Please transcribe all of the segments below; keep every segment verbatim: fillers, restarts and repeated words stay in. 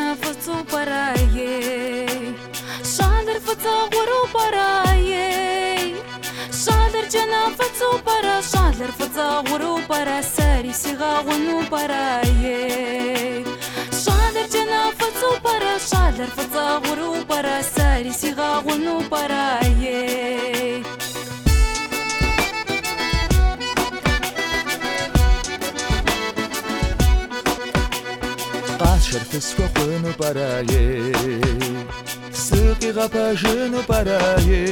fățu paraie Șader făță uru paraie Șader jana fățu para Șader făță uru para Sari siga unu paraie Șader jana fățu para Șader făță uru para Sari siga unu paraie Şarkı sokunu paraye Sıkı kapajını paraye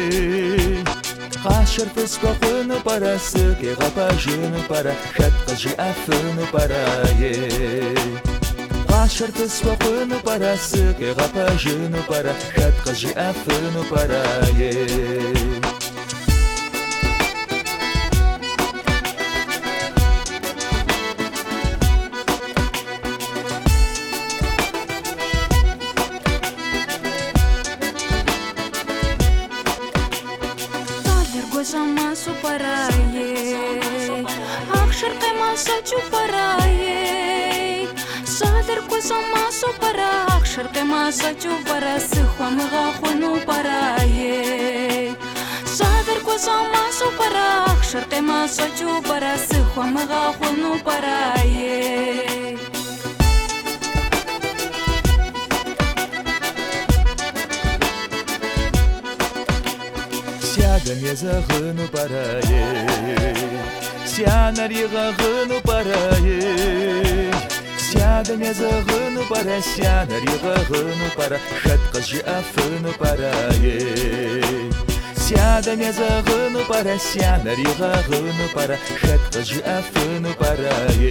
Şarkı sokunu para Sıkı kapajını para Şatkıcı afını paraye Şarkı sokunu para Sıkı kapajını para Şatkıcı afını paraye Жама супарае Ахшар кайма сачу парае Шадер кожама супара Ахшар кайма сачу пара Сыхвамыга хуну парае Шадер кожама супара Ахшар кайма сачу пара Сыхвамыга хуну парае Сядам загыну парае Сянар ягыну парае Сядам загыну пара Сянар ягыну пара Шаткыжы афыну парае Сядам загыну пара Сянар ягыну пара Шаткыжы афыну парае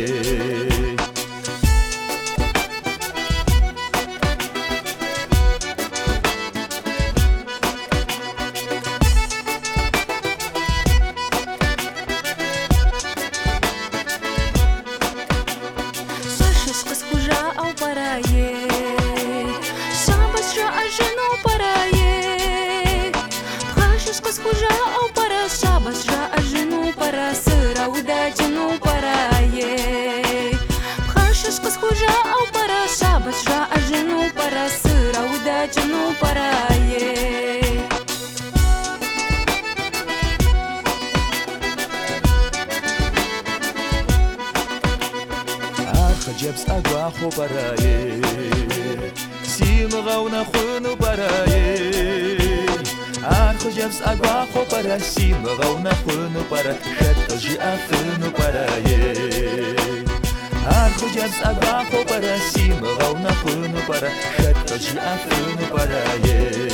Схожа au para Шабас жа ажину para Сыра удачину парае Пхашишка схожа au para Шабас жа ажину para Сыра удачину парае Архаджебс агваху парае Симгауна хуну парае Архаджебс агваху пара Симгауна хуну пара Шаткыжы афыну парае Архаджебс агваху пара Симгауна хуну пара Шаткыжы афыну парае